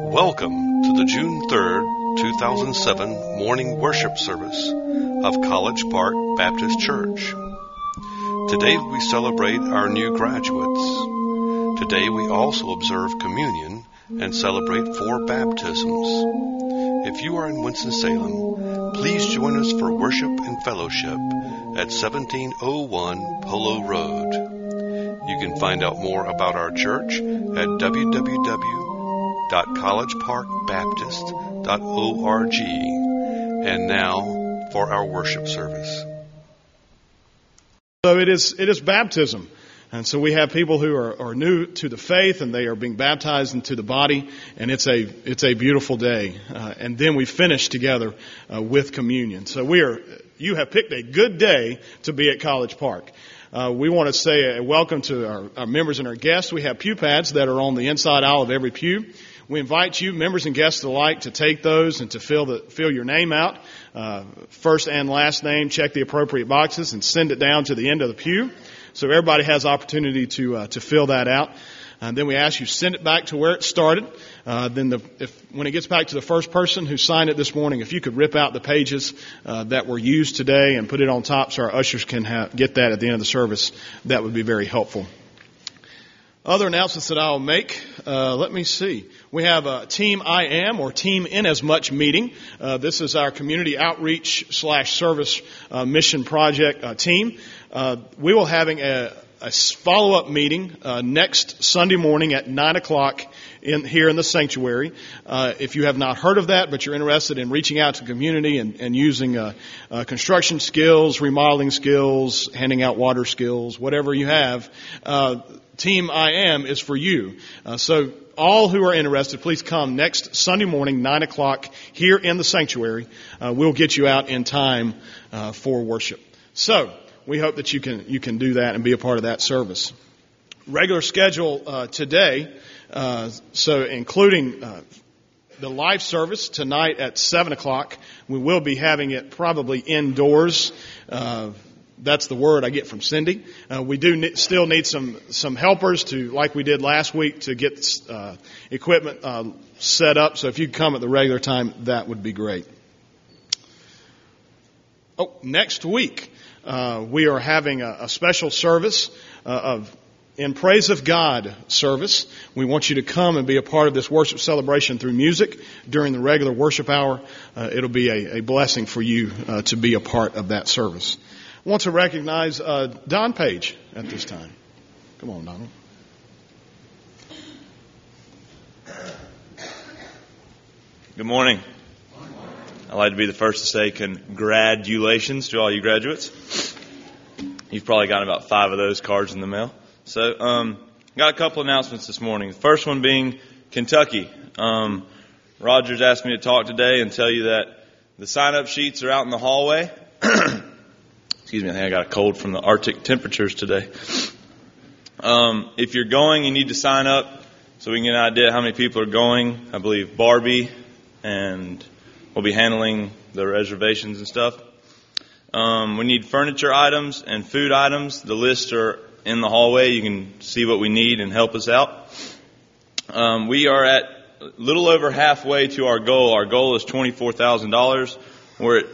Welcome to the June 3rd, 2007 morning worship service of College Park Baptist Church. Today we celebrate our new graduates. Today we also observe communion and celebrate 4 baptisms. If you are in Winston-Salem, please join us for worship and fellowship at 1701 Polo Road. You can find out more about our church at www.collegeparkbaptist.org. And now for our worship service. So it is baptism. And so we have people who are new to the faith, and they are being baptized into the body, and it's a beautiful day. And then we finish together with communion. So you have picked a good day to be at College Park. We want to say a welcome to our members and our guests. We have pew pads that are on the inside aisle of every pew. We invite you, members and guests alike, to take those and to fill your name out, first and last name, check the appropriate boxes, and send it down to the end of the pew. So everybody has opportunity to fill that out. And then we ask you send it back to where it started. When it gets back to the first person who signed it this morning, if you could rip out the pages that were used today and put it on top so our ushers can get that at the end of the service, that would be very helpful. Other announcements that I will make, let me see. We have a Team I Am or Team Inasmuch meeting. This is our community outreach / service mission project team. We will having a follow-up meeting next Sunday morning at 9 o'clock here in the sanctuary. If you have not heard of that, but you're interested in reaching out to the community and using construction skills, remodeling skills, handing out water skills, whatever you have, Team I Am is for you. So all who are interested, please come next Sunday morning, 9 o'clock here in the sanctuary. We'll get you out in time for worship. So we hope that you can do that and be a part of that service. Regular schedule today, so including the live service tonight at 7 o'clock. We will be having it probably indoors. That's the word I get from Cindy. We do still need some helpers to, like we did last week, to get equipment set up. So if you come at the regular time, that would be great. Oh, next week we are having a special service in Praise of God service. We want you to come and be a part of this worship celebration through music during the regular worship hour. It'll be a blessing for you to be a part of that service. I want to recognize Don Page at this time. Come on, Donald. Good morning. I'd like to be the first to say congratulations to all you graduates. You've probably gotten about 5 of those cards in the mail. So, got a couple announcements this morning. The first one being Kentucky. Rogers asked me to talk today and tell you that the sign-up sheets are out in the hallway. Excuse me, I think I got a cold from the Arctic temperatures today. If you're going, you need to sign up so we can get an idea how many people are going. I believe Barbie and we'll be handling the reservations and stuff. We need furniture items and food items. The lists are in the hallway. You can see what we need and help us out. We are at a little over halfway to our goal. Our goal is $24,000. We're at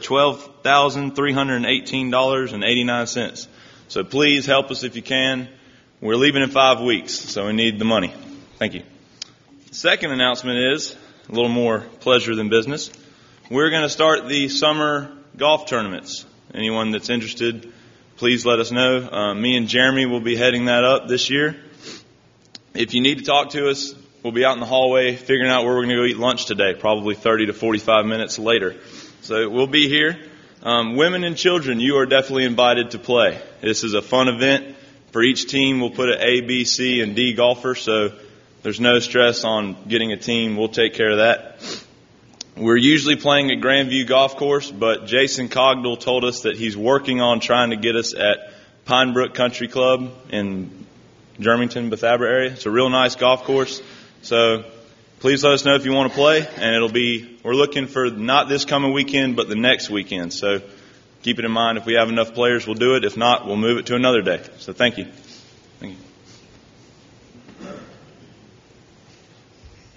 $12,318.89. So please help us if you can. We're leaving in 5 weeks, so we need the money. Thank you. Second announcement is a little more pleasure than business. We're going to start the summer golf tournaments. Anyone that's interested, please let us know. Me and Jeremy will be heading that up this year. If you need to talk to us, we'll be out in the hallway figuring out where we're going to go eat lunch today, probably 30 to 45 minutes later. So we'll be here. Women and children, you are definitely invited to play. This is a fun event. For each team, we'll put an A, B, C, and D golfer, so there's no stress on getting a team. We'll take care of that. We're usually playing at Grandview Golf Course, but Jason Cogdell told us that he's working on trying to get us at Pine Brook Country Club in Germington, Bethabara area. It's a real nice golf course. So please let us know if you want to play, and we're looking for not this coming weekend, but the next weekend. So keep it in mind. If we have enough players, we'll do it. If not, we'll move it to another day. So thank you. Thank you.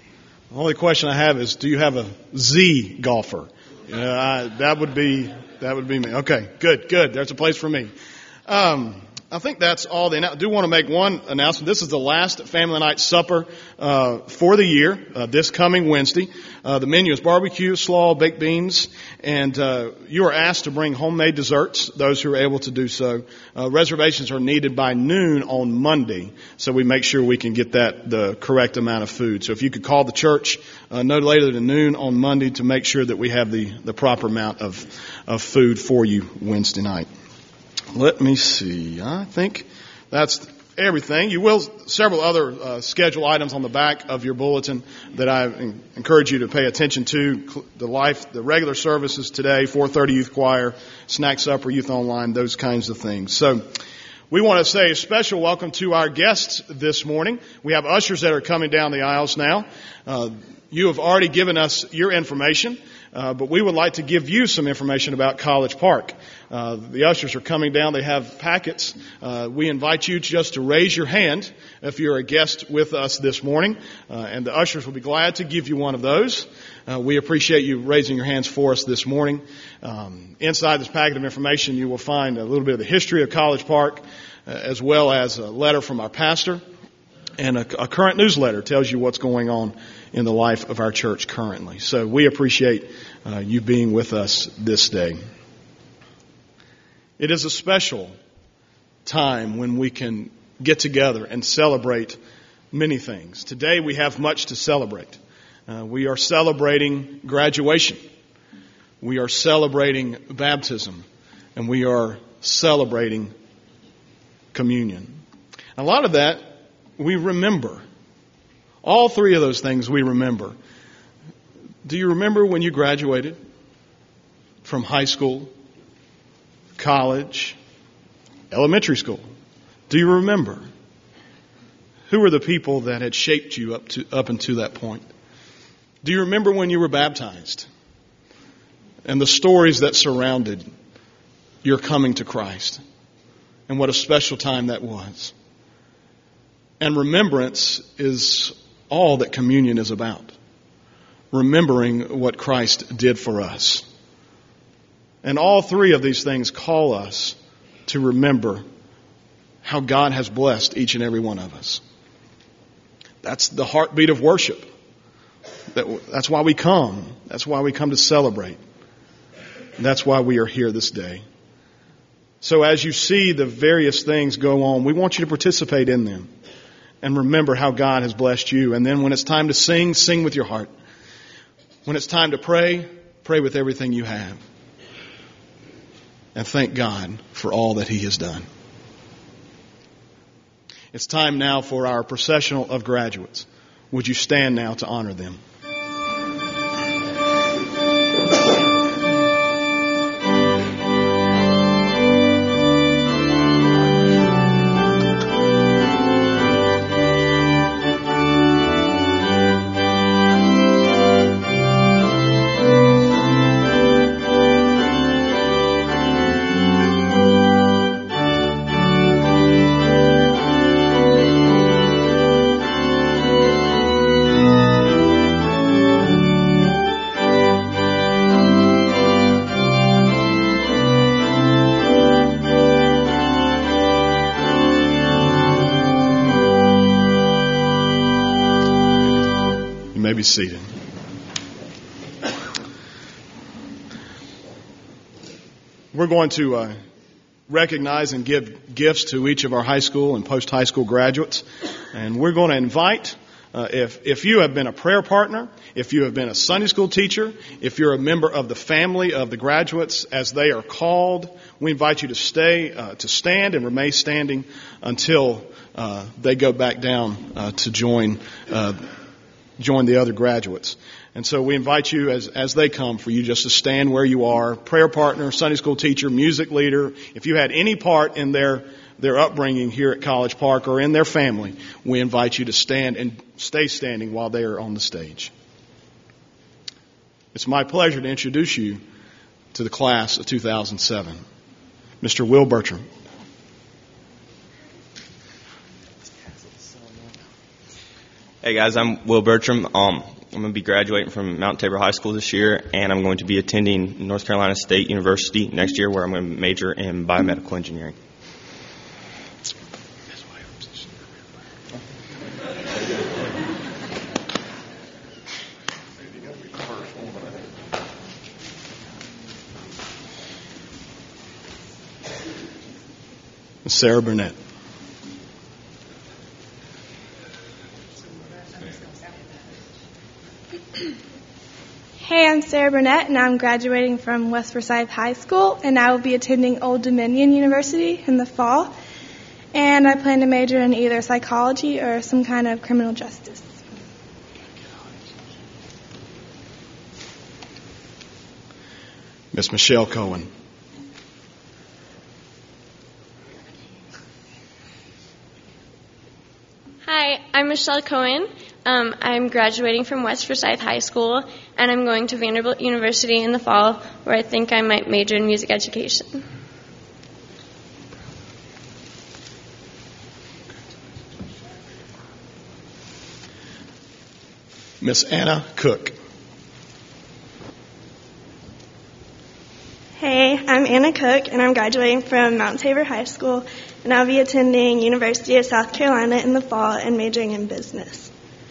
The only question I have is, do you have a Z golfer? That would be me. Okay, good. There's a place for me. I think that's all. I do want to make one announcement. This is the last family night supper for the year, this coming Wednesday. The menu is barbecue, slaw, baked beans, and you are asked to bring homemade desserts, those who are able to do so. Reservations are needed by noon on Monday, so we make sure we can get the correct amount of food. So if you could call the church no later than noon on Monday to make sure that we have the proper amount of food for you Wednesday night. Let me see. I think that's everything. You will several other schedule items on the back of your bulletin that I encourage you to pay attention to. The regular services today, 4:30 youth choir, snack supper, youth online, those kinds of things. So we want to say a special welcome to our guests this morning. We have ushers that are coming down the aisles now. You have already given us your information. But we would like to give you some information about College Park. The ushers are coming down. They have packets. We invite you just to raise your hand if you're a guest with us this morning. And the ushers will be glad to give you one of those. We appreciate you raising your hands for us this morning. Inside this packet of information, you will find a little bit of the history of College Park, as well as a letter from our pastor. And a current newsletter tells you what's going on in the life of our church currently. So we appreciate you being with us this day. It is a special time when we can get together and celebrate many things. Today we have much to celebrate. We are celebrating graduation. We are celebrating baptism. And we are celebrating communion. A lot of that we remember. All three of those things we remember. Do you remember when you graduated from high school, college, elementary school? Do you remember? Who were the people that had shaped you up until that point? Do you remember when you were baptized and the stories that surrounded your coming to Christ? And what a special time that was. And remembrance is all that communion is about. Remembering what Christ did for us. And all three of these things call us to remember how God has blessed each and every one of us. That's the heartbeat of worship. That's why we come. That's why we come to celebrate. And that's why we are here this day. So as you see the various things go on, we want you to participate in them. And remember how God has blessed you. And then when it's time to sing, sing with your heart. When it's time to pray, pray with everything you have. And thank God for all that He has done. It's time now for our processional of graduates. Would you stand now to honor them? Be seated. We're going to recognize and give gifts to each of our high school and post-high school graduates. And we're going to invite, if you have been a prayer partner, if you have been a Sunday school teacher, if you're a member of the family of the graduates as they are called, we invite you to stand and remain standing until they go back down to join the other graduates. And so we invite you as they come for you just to stand where you are, prayer partner, Sunday school teacher, music leader. If you had any part in their upbringing here at College Park or in their family, we invite you to stand and stay standing while they are on the stage. It's my pleasure to introduce you to the class of 2007. Mr. Will Bertram. Hey guys, I'm Will Bertram. I'm going to be graduating from Mount Tabor High School this year, and I'm going to be attending North Carolina State University next year, where I'm going to major in biomedical engineering. Sarah Burnett. Hey, I'm Sarah Burnett, and I'm graduating from West Forsyth High School, and I will be attending Old Dominion University in the fall. And I plan to major in either psychology or some kind of criminal justice. Miss Michelle Cohen. Hi, I'm Michelle Cohen. I'm graduating from West Forsyth High School, and I'm going to Vanderbilt University in the fall, where I think I might major in music education. Miss Anna Cook. Hey, I'm Anna Cook, and I'm graduating from Mount Tabor High School, and I'll be attending University of South Carolina in the fall and majoring in business.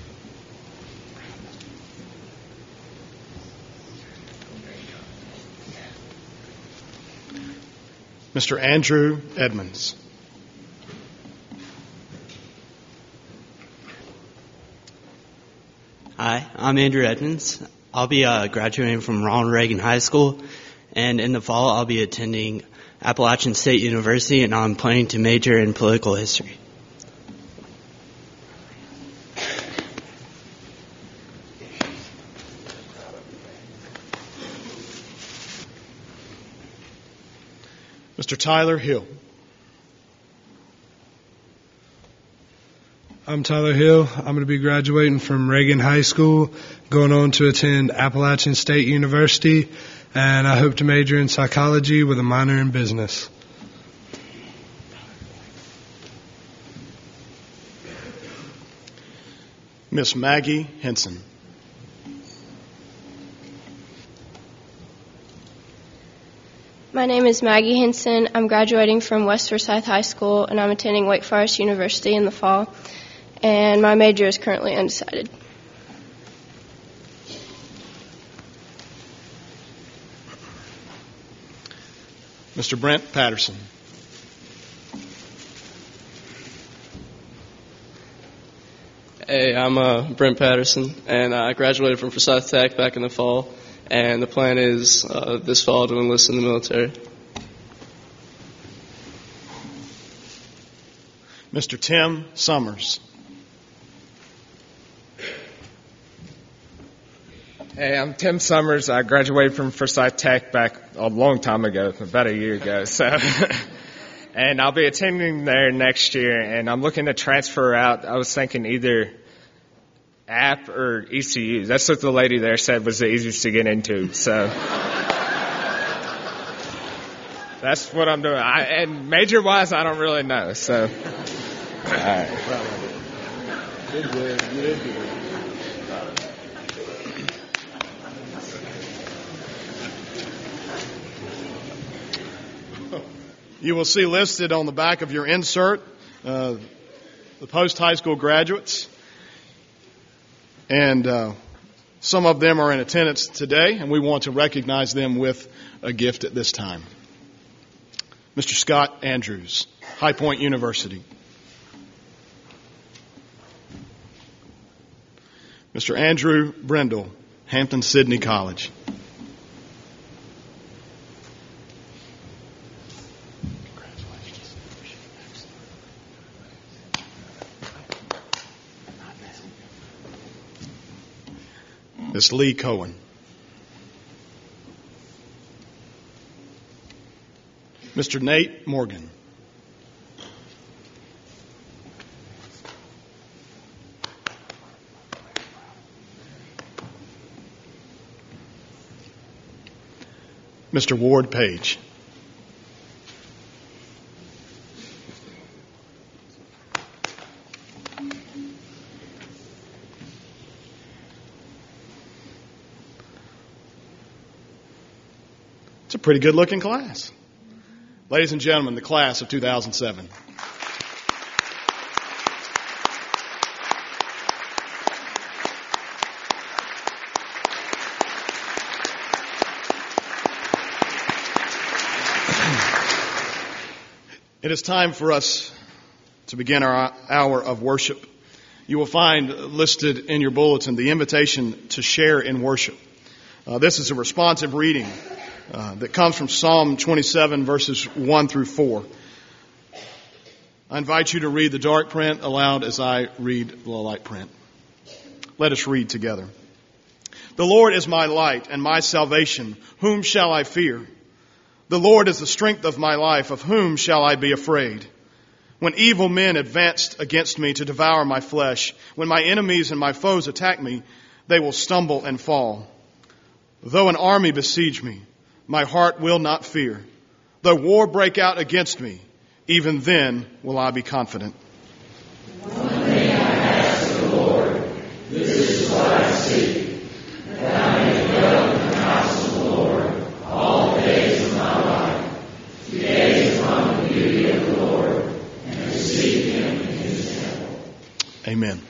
Mr. Andrew Edmonds. Hi, I'm Andrew Edmonds. I'll be graduating from Ronald Reagan High School, and in the fall I'll be attending Appalachian State University, and I'm planning to major in political history. Mr. Tyler Hill. I'm Tyler Hill. I'm going to be graduating from Reagan High School, going on to attend Appalachian State University, and I hope to major in psychology with a minor in business. Miss Maggie Henson. My name is Maggie Henson. I'm graduating from West Forsyth High School, and I'm attending Wake Forest University in the fall, and my major is currently undecided. Mr. Brent Patterson. Hey, I'm Brent Patterson, and I graduated from Forsyth Tech back in the fall, and the plan is this fall to enlist in the military. Mr. Tim Summers. Hey, I'm Tim Summers. I graduated from Forsyth Tech back a long time ago, about a year ago. And I'll be attending there next year, and I'm looking to transfer out. I was thinking either App or ECU. That's what the lady there said was the easiest to get into. So that's what I'm doing. And major-wise, I don't really know. So, all right. You will see listed on the back of your insert the post-high school graduates. And some of them are in attendance today, and we want to recognize them with a gift at this time. Mr. Scott Andrews, High Point University. Mr. Andrew Brendel, Hampton-Sydney College. Ms. Lee Cohen. Mr. Nate Morgan. Mr. Ward Page. It's a pretty good looking class. Ladies and gentlemen, the class of 2007. It is time for us to begin our hour of worship. You will find listed in your bulletin the invitation to share in worship. This is a responsive reading that comes from Psalm 27, verses 1 through 4. I invite you to read the dark print aloud as I read the light print. Let us read together. The Lord is my light and my salvation. Whom shall I fear? The Lord is the strength of my life. Of whom shall I be afraid? When evil men advanced against me to devour my flesh, when my enemies and my foes attack me, they will stumble and fall. Though an army besiege me, my heart will not fear. Though war break out against me, even then will I be confident. One thing I ask of the Lord, this is what I seek, that I may dwell in the house of the Lord all the days of my life, to gaze upon the beauty of the Lord, and to seek Him in His temple. Amen.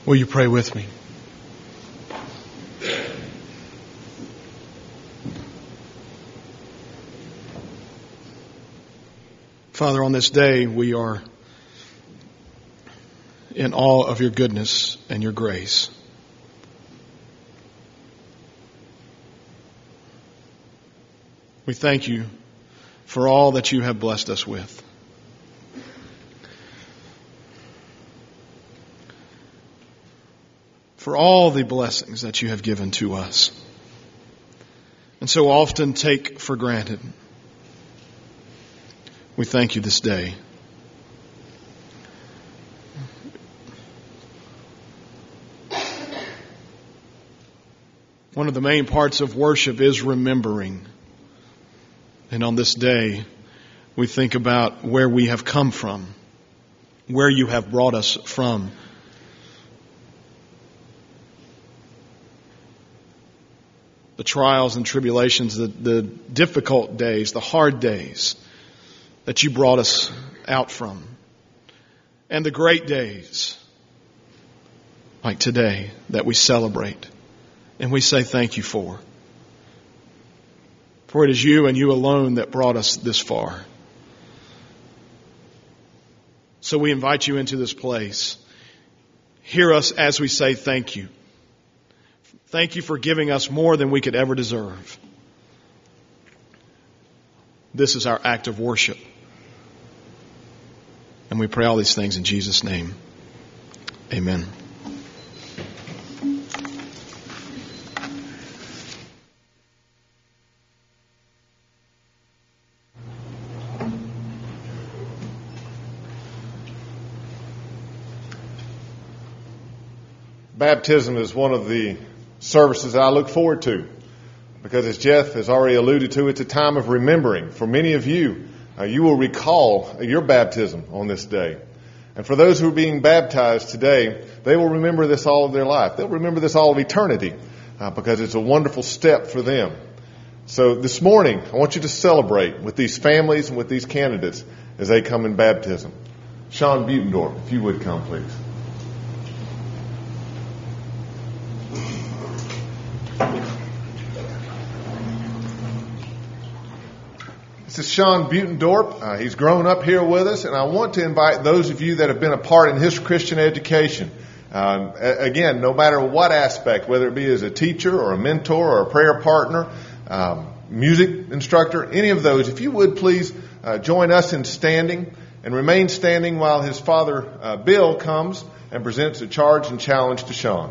Will you pray with me? Father, on this day we are in awe of your goodness and your grace. We thank you for all that you have blessed us with. For all the blessings that you have given to us, and so often take for granted. We thank you this day. One of the main parts of worship is remembering. And on this day, we think about where we have come from, where you have brought us from. The trials and tribulations, the difficult days, the hard days that you brought us out from. And the great days, like today, that we celebrate. And we say thank you for. For it is you and you alone that brought us this far. So we invite you into this place. Hear us as we say thank you. Thank you for giving us more than we could ever deserve. This is our act of worship. And we pray all these things in Jesus' name. Amen. Baptism is one of the services I look forward to because, as Jeff has already alluded to, it's a time of remembering. For many of you, you will recall your baptism on this day. And for those who are being baptized today, they will remember this all of their life. They'll remember this all of eternity because it's a wonderful step for them. So this morning, I want you to celebrate with these families and with these candidates as they come in baptism. Sean Butendorf, if you would come, please. This is Sean Butendorp. He's grown up here with us, and I want to invite those of you that have been a part in his Christian education. Again, no matter what aspect, whether it be as a teacher or a mentor or a prayer partner, music instructor, any of those, if you would please join us in standing and remain standing while his father, Bill, comes and presents a charge and challenge to Sean.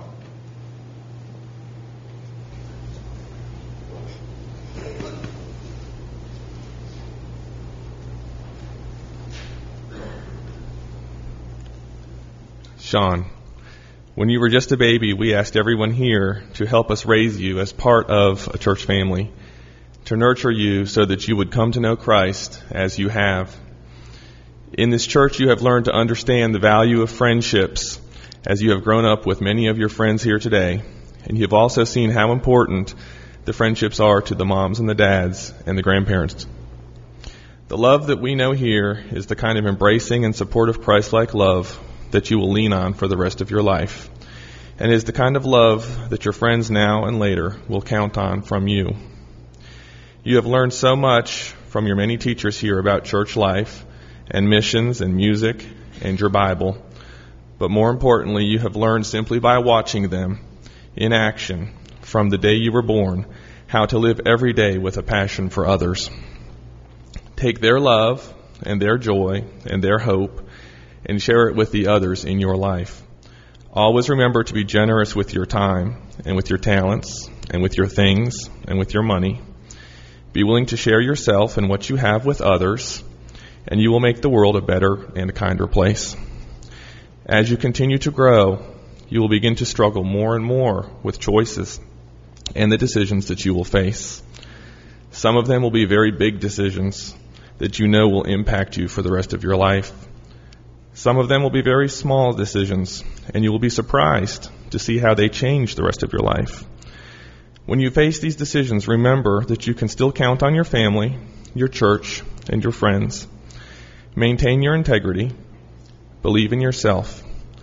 Sean, when you were just a baby, we asked everyone here to help us raise you as part of a church family, to nurture you so that you would come to know Christ as you have. In this church, you have learned to understand the value of friendships as you have grown up with many of your friends here today, and you have also seen how important the friendships are to the moms and the dads and the grandparents. The love that we know here is the kind of embracing and supportive Christ-like love that you will lean on for the rest of your life, and is the kind of love that your friends now and later will count on from you. You have learned so much from your many teachers here about church life and missions and music and your Bible, but more importantly, you have learned simply by watching them in action from the day you were born how to live every day with a passion for others. Take their love and their joy and their hope and share it with the others in your life. Always remember to be generous with your time and with your talents and with your things and with your money. Be willing to share yourself and what you have with others, and you will make the world a better and a kinder place. As you continue to grow, you will begin to struggle more and more with choices and the decisions that you will face. Some of them will be very big decisions that you know will impact you for the rest of your life. Some of them will be very small decisions, and you will be surprised to see how they change the rest of your life. When you face these decisions, remember that you can still count on your family, your church, and your friends. Maintain your integrity. Believe in yourself.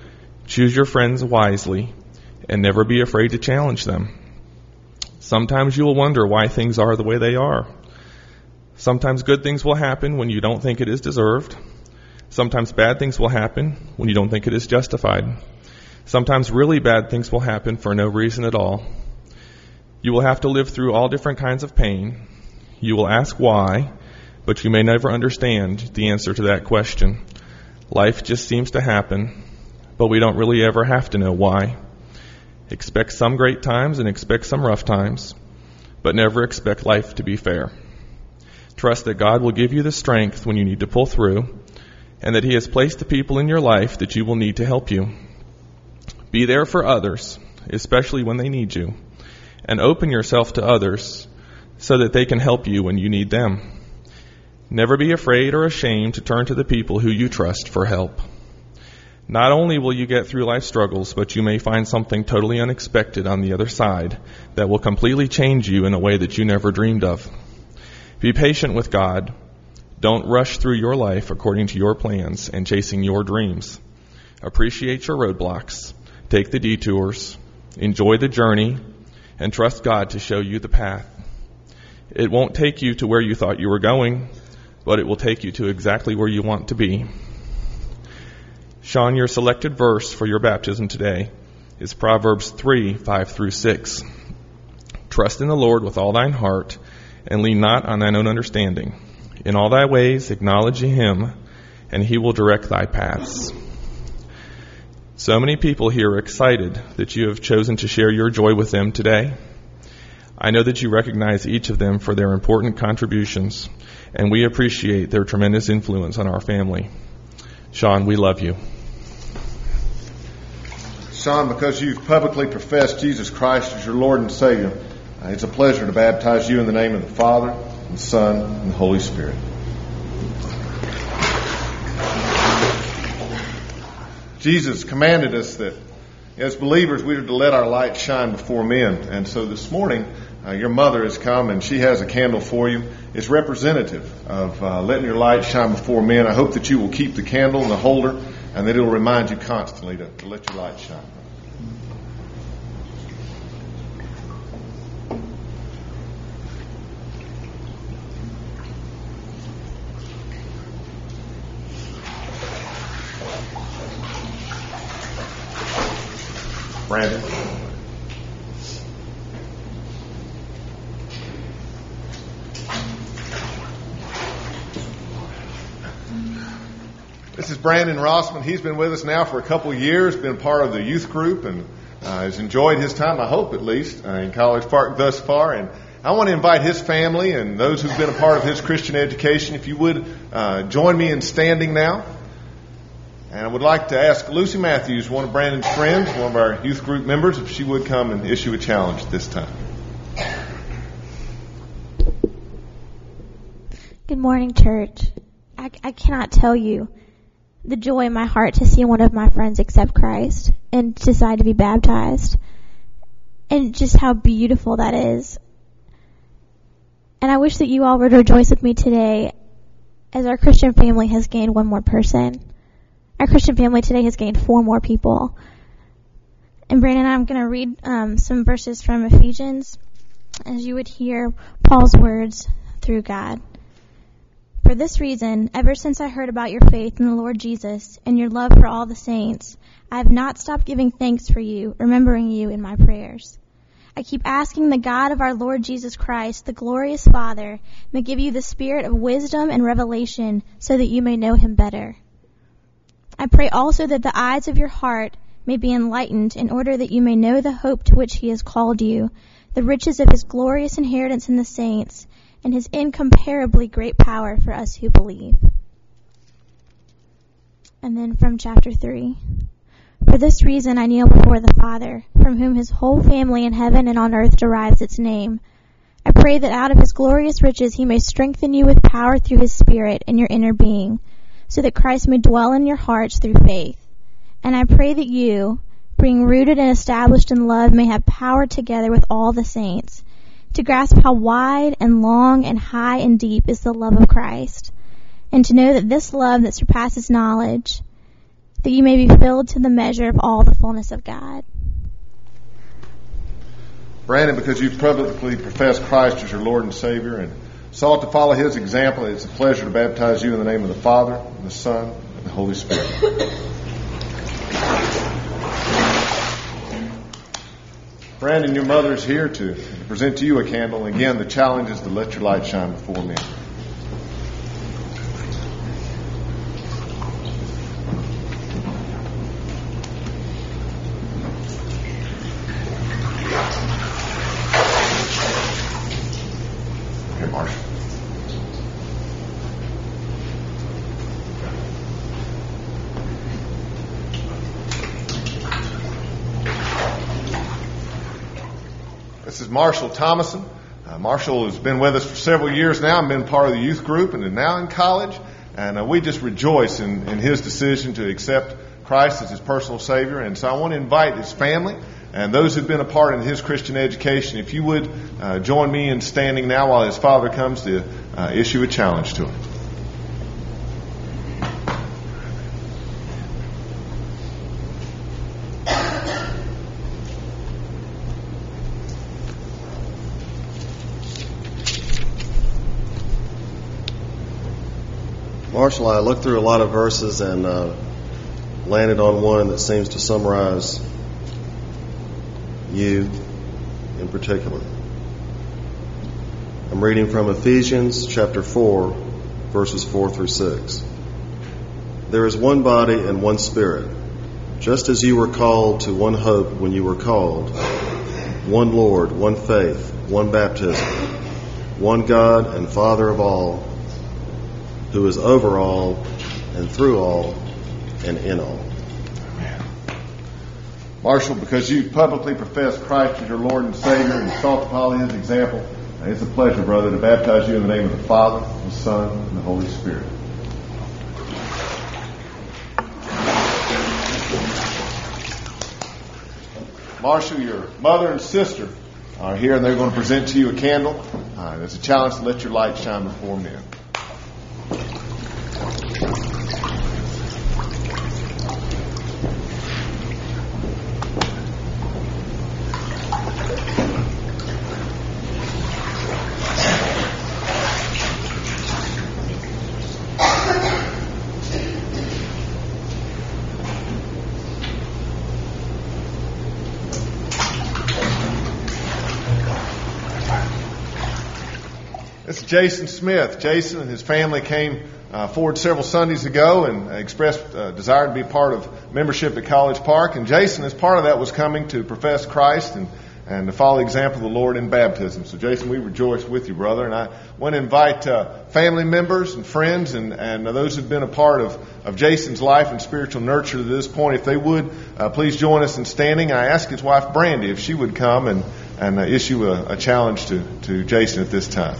Choose your friends wisely and never be afraid to challenge them. Sometimes you will wonder why things are the way they are. Sometimes good things will happen when you don't think it is deserved. Sometimes bad things will happen when you don't think it is justified. Sometimes really bad things will happen for no reason at all. You will have to live through all different kinds of pain. You will ask why, but you may never understand the answer to that question. Life just seems to happen, but we don't really ever have to know why. Expect some great times and expect some rough times, but never expect life to be fair. Trust that God will give you the strength when you need to pull through, and that He has placed the people in your life that you will need to help you. Be there for others, especially when they need you, and open yourself to others so that they can help you when you need them. Never be afraid or ashamed to turn to the people who you trust for help. Not only will you get through life struggles, but you may find something totally unexpected on the other side that will completely change you in a way that you never dreamed of. Be patient with God. Don't rush through your life according to your plans and chasing your dreams. Appreciate your roadblocks. Take the detours. Enjoy the journey. And trust God to show you the path. It won't take you to where you thought you were going, but it will take you to exactly where you want to be. Sean, your selected verse for your baptism today is Proverbs 3:5-6. Trust in the Lord with all thine heart, and lean not on thine own understanding. In all thy ways acknowledge Him, and He will direct thy paths. So many people here are excited that you have chosen to share your joy with them today. I know that you recognize each of them for their important contributions, and we appreciate their tremendous influence on our family. Sean, we love you. Sean, because you've publicly professed Jesus Christ as your Lord and Savior, it's a pleasure to baptize you in the name of the Father, and the Son, and the Holy Spirit. Jesus commanded us that as believers we are to let our light shine before men. And so this morning, your mother has come and she has a candle for you. It's representative of letting your light shine before men. I hope that you will keep the candle in the holder and that it will remind you constantly to let your light shine. Brandon. This is Brandon Rossman. He's been with us now for a couple of years, been part of the youth group, and has enjoyed his time, I hope at least, in College Park thus far. And I want to invite his family and those who've been a part of his Christian education, if you would join me in standing now. And I would like to ask Lucy Matthews, one of Brandon's friends, one of our youth group members, if she would come and issue a challenge this time. Good morning, church. I cannot tell you the joy in my heart to see one of my friends accept Christ and decide to be baptized, and just how beautiful that is. And I wish that you all would rejoice with me today as our Christian family has gained one more person. Our Christian family today has gained 4 more people. And Brandon, I'm going to read some verses from Ephesians as you would hear Paul's words through God. For this reason, ever since I heard about your faith in the Lord Jesus and your love for all the saints, I have not stopped giving thanks for you, remembering you in my prayers. I keep asking the God of our Lord Jesus Christ, the glorious Father, may give you the spirit of wisdom and revelation so that you may know him better. I pray also that the eyes of your heart may be enlightened in order that you may know the hope to which he has called you, the riches of his glorious inheritance in the saints, and his incomparably great power for us who believe. And then from chapter 3. For this reason I kneel before the Father, from whom his whole family in heaven and on earth derives its name. I pray that out of his glorious riches he may strengthen you with power through his Spirit in your inner being, so that Christ may dwell in your hearts through faith. And I pray that you, being rooted and established in love, may have power together with all the saints, to grasp how wide and long and high and deep is the love of Christ, and to know that this love that surpasses knowledge, that you may be filled to the measure of all the fullness of God. Brandon, because you've publicly professed Christ as your Lord and Savior and sought to follow His example, it's a pleasure to baptize you in the name of the Father, and the Son, and the Holy Spirit. Brandon, your mother is here to present to you a candle. And again, the challenge is to let your light shine before men. Here, Marshall. This is Marshall Thomason. Marshall has been with us for several years now and been part of the youth group and is now in college. And we just rejoice in his decision to accept Christ as his personal Savior. And so I want to invite his family and those who've been a part of his Christian education, if you would join me in standing now while his father comes to issue a challenge to him. Marshall, I looked through a lot of verses and landed on one that seems to summarize you in particular. I'm reading from Ephesians chapter 4, verses 4 through 6. There is one body and one Spirit, just as you were called to one hope when you were called, one Lord, one faith, one baptism, one God and Father of all, who is over all and through all and in all. Amen. Marshall, because you publicly professed Christ as your Lord and Savior and sought to follow his example, it's a pleasure, brother, to baptize you in the name of the Father, the Son, and the Holy Spirit. Marshall, your mother and sister are here and they're going to present to you a candle. It's a challenge to let your light shine before men. This is Jason Smith. Jason and his family came forward several Sundays ago and expressed a desire to be part of membership at College Park. And Jason, as part of that, was coming to profess Christ and to follow the example of the Lord in baptism. So, Jason, we rejoice with you, brother. And I want to invite family members and friends and those who've been a part of Jason's life and spiritual nurture to this point, if they would, please join us in standing. I asked his wife, Brandy, if she would come and issue a challenge to Jason at this time.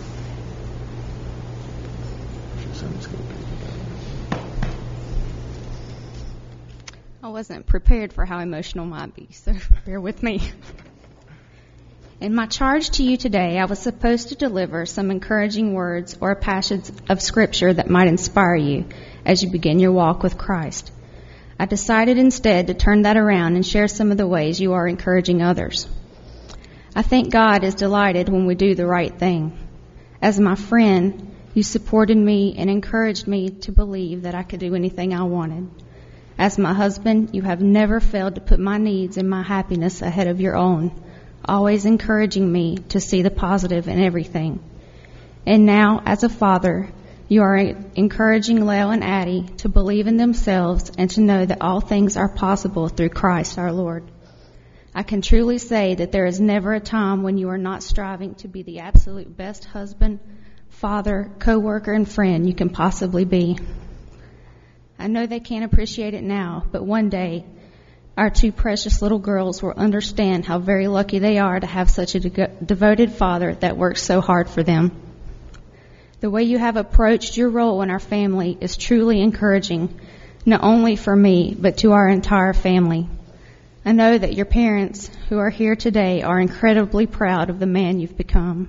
I wasn't prepared for how emotional might be, so bear with me. In my charge to you today, I was supposed to deliver some encouraging words or a passage of Scripture that might inspire you as you begin your walk with Christ. I decided instead to turn that around and share some of the ways you are encouraging others. I think God is delighted when we do the right thing. As my friend, you supported me and encouraged me to believe that I could do anything I wanted. As my husband, you have never failed to put my needs and my happiness ahead of your own, always encouraging me to see the positive in everything. And now, as a father, you are encouraging Leo and Addie to believe in themselves and to know that all things are possible through Christ our Lord. I can truly say that there is never a time when you are not striving to be the absolute best husband, father, co-worker, and friend you can possibly be. I know they can't appreciate it now, but one day, our two precious little girls will understand how very lucky they are to have such a devoted father that works so hard for them. The way you have approached your role in our family is truly encouraging, not only for me, but to our entire family. I know that your parents who are here today are incredibly proud of the man you've become.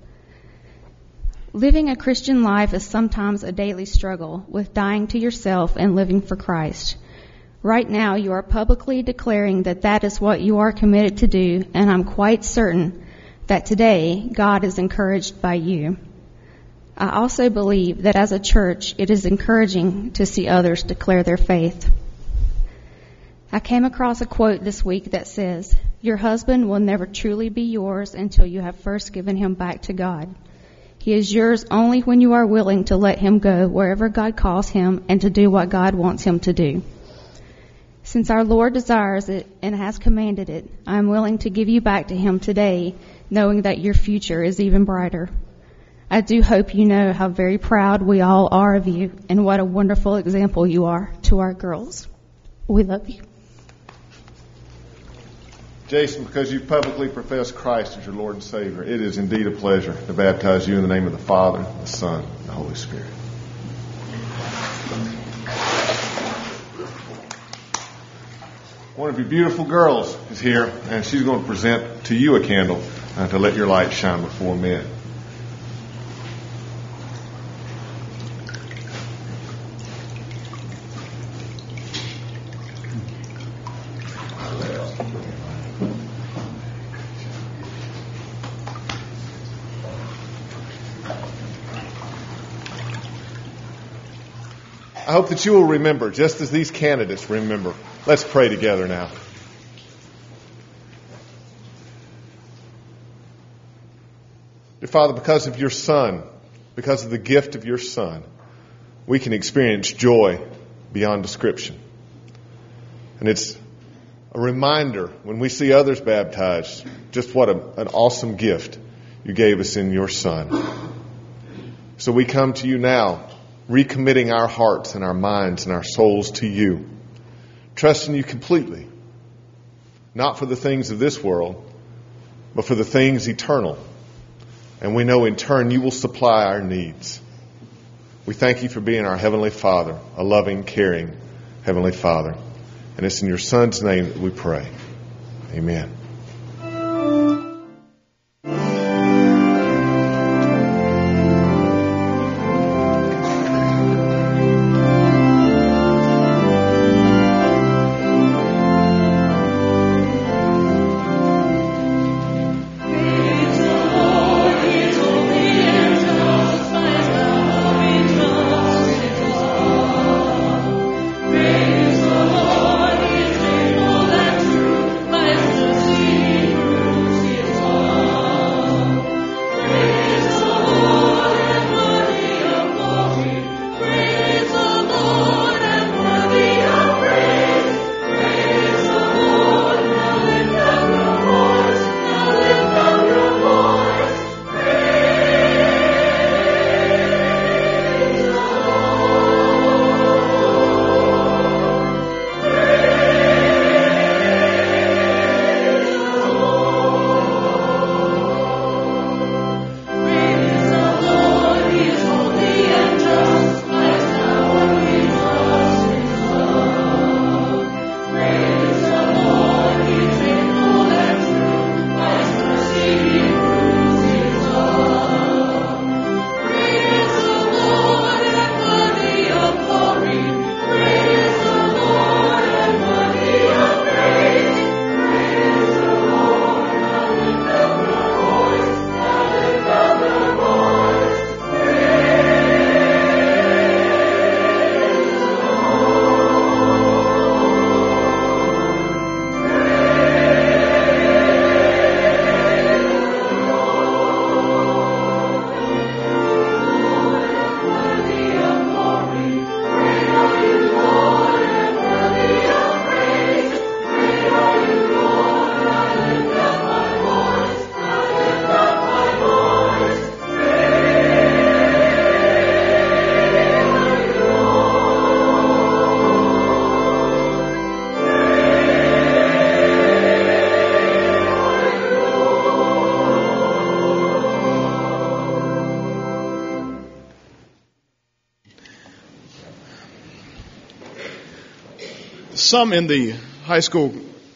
Living a Christian life is sometimes a daily struggle with dying to yourself and living for Christ. Right now, you are publicly declaring that that is what you are committed to do, and I'm quite certain that today God is encouraged by you. I also believe that as a church, it is encouraging to see others declare their faith. I came across a quote this week that says, "Your husband will never truly be yours until you have first given him back to God. He is yours only when you are willing to let him go wherever God calls him and to do what God wants him to do. Since our Lord desires it and has commanded it, I am willing to give you back to him today, knowing that your future is even brighter. I do hope you know how very proud we all are of you and what a wonderful example you are to our girls. We love you." Jason, because you've publicly professed Christ as your Lord and Savior, it is indeed a pleasure to baptize you in the name of the Father, the Son, and the Holy Spirit. One of your beautiful girls is here, and she's going to present to you a candle to let your light shine before men. I hope that you will remember, just as these candidates remember. Let's pray together now. Dear Father, because of your Son, because of the gift of your Son, we can experience joy beyond description. And it's a reminder when we see others baptized, just what an awesome gift you gave us in your Son. So we come to you now, recommitting our hearts and our minds and our souls to you, trusting you completely, not for the things of this world, but for the things eternal. And we know in turn you will supply our needs. We thank you for being our Heavenly Father, a loving, caring Heavenly Father. And it's in your Son's name that we pray. Amen. Some in the high school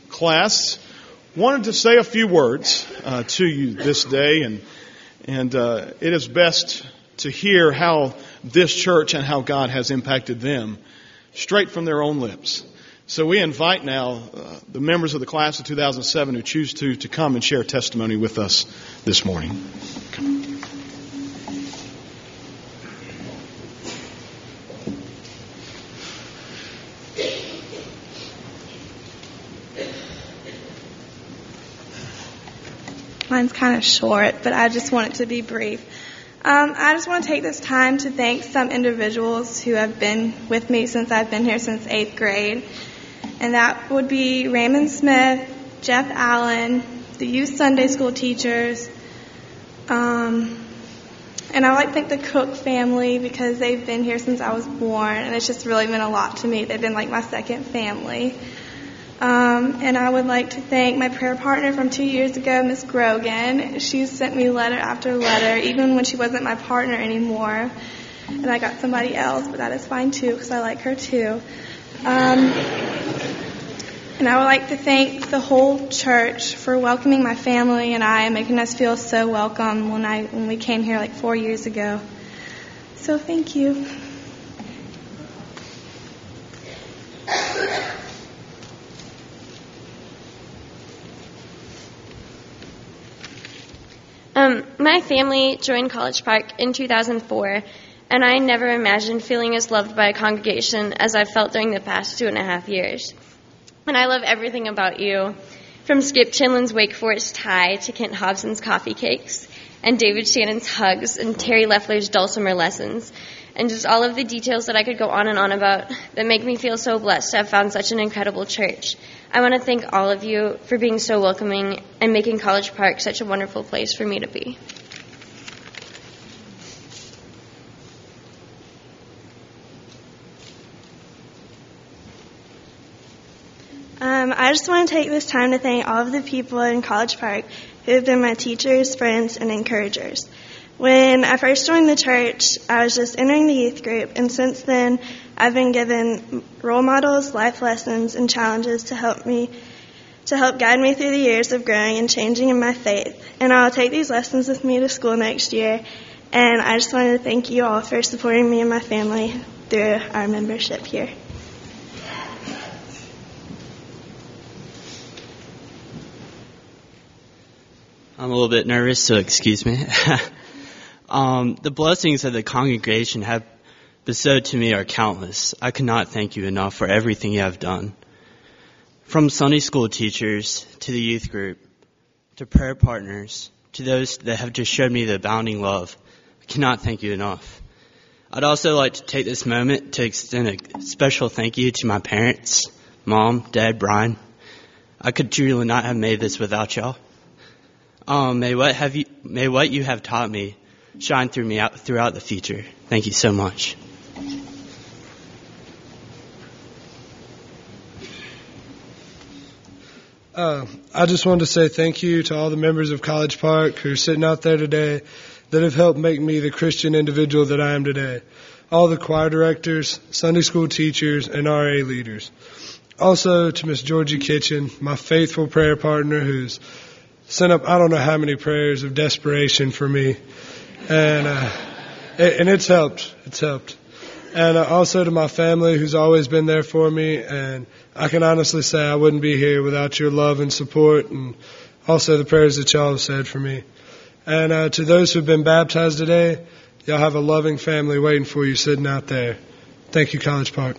class wanted to say a few words to you this day, and it is best to hear how this church and how God has impacted them straight from their own lips. So we invite now the members of the class of 2007 who choose to come and share testimony with us this morning. Mine's kind of short, but I just want it to be brief. I just want to take this time to thank some individuals who have been with me since I've been here since 8th grade. And that would be Raymond Smith, Jeff Allen, the youth Sunday school teachers. And I would like to thank the Cook family because they've been here since I was born. And it's just really meant a lot to me. They've been like my second family. And I would like to thank my prayer partner from 2 years ago, Miss Grogan. She sent me letter after letter, even when she wasn't my partner anymore. And I got somebody else, but that is fine too, because I like her too. And I would like to thank the whole church for welcoming my family and I and making us feel so welcome when we came here like 4 years ago. So thank you. My family joined College Park in 2004, and I never imagined feeling as loved by a congregation as I've felt during the past 2.5 years. And I love everything about you, from Skip Chinlin's Wake Forest tie to Kent Hobson's coffee cakes, and David Shannon's hugs, and Terry Leffler's dulcimer lessons, and just all of the details that I could go on and on about that make me feel so blessed to have found such an incredible church. I want to thank all of you for being so welcoming and making College Park such a wonderful place for me to be. I just want to take this time to thank all of the people in College Park who have been my teachers, friends, and encouragers. When I first joined the church, I was just entering the youth group, and since then, I've been given role models, life lessons, and challenges to help guide me through the years of growing and changing in my faith. And I'll take these lessons with me to school next year. And I just wanted to thank you all for supporting me and my family through our membership here. I'm a little bit nervous, so excuse me. The blessings that the congregation have bestowed to me are countless. I cannot thank you enough for everything you have done. From Sunday school teachers to the youth group, to prayer partners, to those that have just showed me the abounding love, I cannot thank you enough. I'd also like to take this moment to extend a special thank you to my parents, Mom, Dad, Brian. I could truly not have made this without y'all. May what you have taught me shine through me throughout the future. Thank you so much. I just wanted to say thank you to all the members of College Park who are sitting out there today that have helped make me the Christian individual that I am today. All the choir directors, Sunday school teachers, and RA leaders. Also to Miss Georgie Kitchen, my faithful prayer partner who's sent up I don't know how many prayers of desperation for me. And it's helped. It's helped. And also to my family who's always been there for me. And I can honestly say I wouldn't be here without your love and support and also the prayers that y'all have said for me. And to those who've been baptized today, y'all have a loving family waiting for you sitting out there. Thank you, College Park.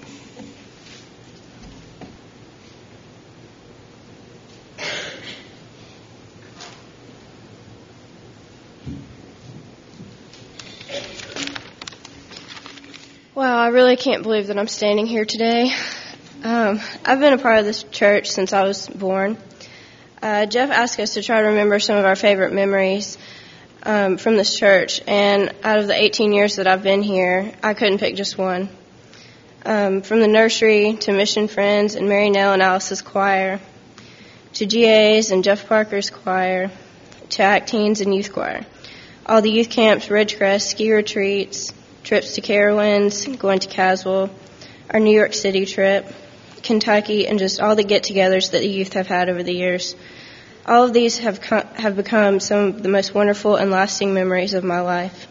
Wow, I really can't believe that I'm standing here today. I've been a part of this church since I was born. Jeff asked us to try to remember some of our favorite memories from this church, and out of the 18 years that I've been here, I couldn't pick just one. From the nursery to Mission Friends and Mary Nell and Alice's choir, to GA's and Jeff Parker's choir, to ACT Teens and Youth Choir. All the youth camps, Ridgecrest, ski retreats, trips to Carowinds, going to Caswell, our New York City trip, Kentucky, and just all the get-togethers that the youth have had over the years. All of these have become some of the most wonderful and lasting memories of my life.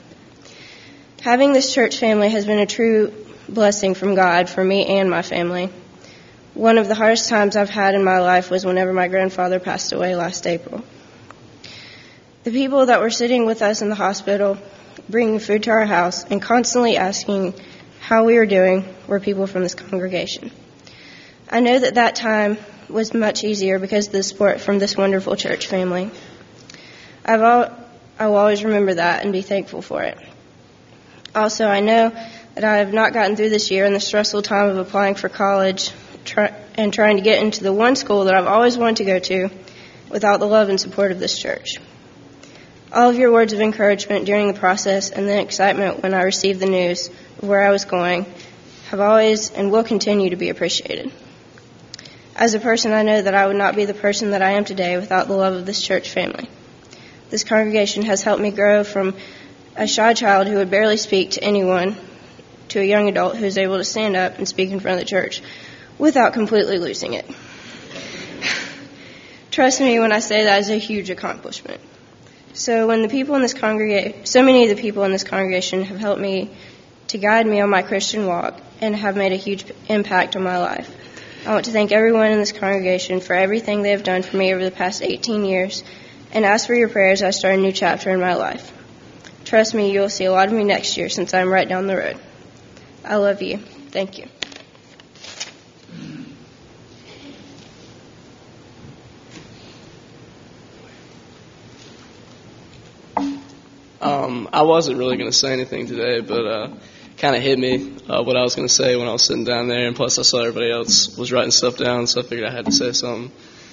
Having this church family has been a true blessing from God for me and my family. One of the hardest times I've had in my life was whenever my grandfather passed away last April. The people that were sitting with us in the hospital, bringing food to our house, and constantly asking how we were doing were people from this congregation. I know that time was much easier because of the support from this wonderful church family. I will always remember that and be thankful for it. Also, I know that I have not gotten through this year in the stressful time of applying for college and trying to get into the one school that I've always wanted to go to without the love and support of this church. All of your words of encouragement during the process and the excitement when I received the news of where I was going have always and will continue to be appreciated. As a person, I know that I would not be the person that I am today without the love of this church family. This congregation has helped me grow from a shy child who would barely speak to anyone to a young adult who is able to stand up and speak in front of the church without completely losing it. Trust me when I say that is a huge accomplishment. So many of the people in this congregation have helped me to guide me on my Christian walk and have made a huge impact on my life. I want to thank everyone in this congregation for everything they have done for me over the past 18 years and ask for your prayers as I start a new chapter in my life. Trust me, you will see a lot of me next year since I'm right down the road. I love you. Thank you. I wasn't really going to say anything today, but kind of hit me what I was going to say when I was sitting down there, and plus I saw everybody else was writing stuff down, so I figured I had to say something.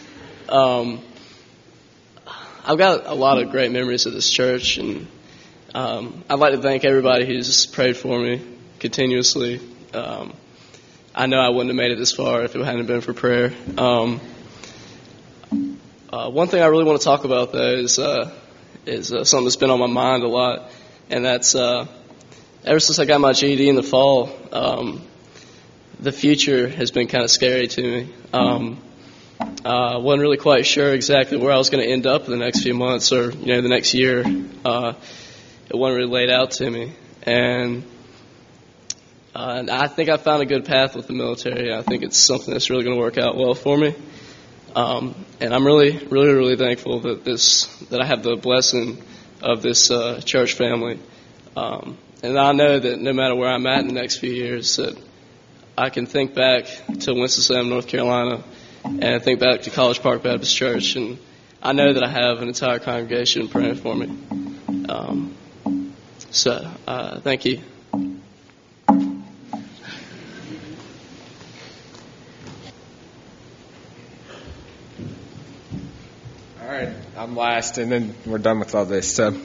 I've got a lot of great memories of this church, and I'd like to thank everybody who's prayed for me continuously. I know I wouldn't have made it this far if it hadn't been for prayer. One thing I really want to talk about, though, is something that's been on my mind a lot, and that's ever since I got my GED in the fall, the future has been kind of scary to me. Wasn't really quite sure exactly where I was going to end up in the next few months or the next year. It wasn't really laid out to me, and I think I found a good path with the military. I think it's something that's really going to work out well for me. And I'm really, really, really thankful that I have the blessing of this church family. And I know that no matter where I'm at in the next few years, that I can think back to Winston-Salem, North Carolina, and think back to College Park Baptist Church, and I know that I have an entire congregation praying for me. Thank you. All right, I'm last, and then we're done with all this. So,